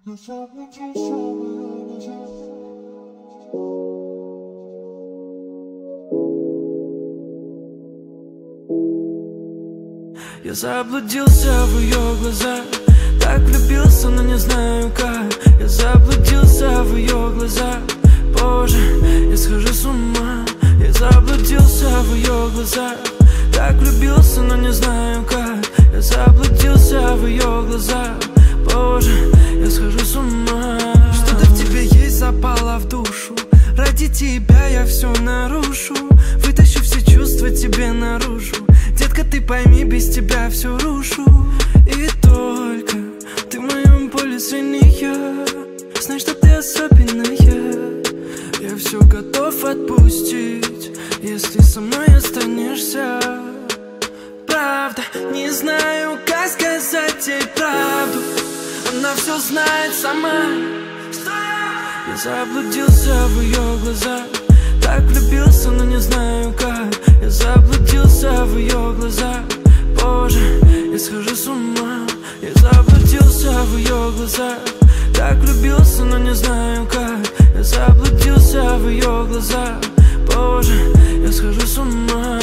Я заблудился в ее глазах, так влюбился, но не знаю как. Я заблудился в ее глазах, боже, я схожу с ума. Я заблудился в ее глазах, так влюбился, но не знаю как. Я заблудился в ее глазах, боже, я схожу с ума. Что-то в тебе есть, запало в душу. Ради тебя я все нарушу, вытащу все чувства тебе наружу. Детка, ты пойми, без тебя все рушу. И только ты в моем поле зрения, знай, что ты особенная. Я все готов отпустить, если со мной останешься. Правда, не знаю, как сказать ей правду, она все знает сама. Я заблудился в ее глазах, так влюбился, но не знаю как. Я заблудился в ее глазах, боже, я схожу с ума. Я заблудился в ее глазах, так влюбился, но не знаю как. Я заблудился в ее глазах, боже, я схожу с ума.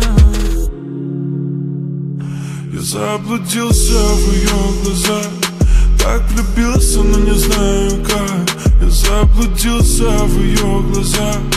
Я заблудился в ее глазах, так влюбился, но не знаю как. Я заблудился в ее глазах,